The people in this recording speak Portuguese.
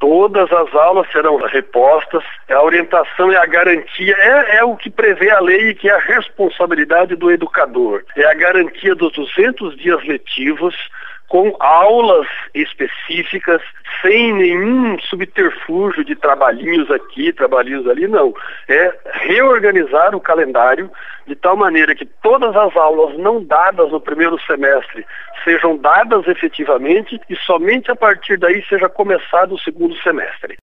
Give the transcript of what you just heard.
Todas as aulas serão repostas, a orientação e a garantia é o que prevê a lei e que é a responsabilidade do educador. É a garantia dos 200 dias letivos, com aulas específicas, sem nenhum subterfúgio de trabalhinhos aqui, trabalhinhos ali, não. É reorganizar o calendário de tal maneira que todas as aulas não dadas no primeiro semestre sejam dadas efetivamente e somente a partir daí seja começado o segundo semestre.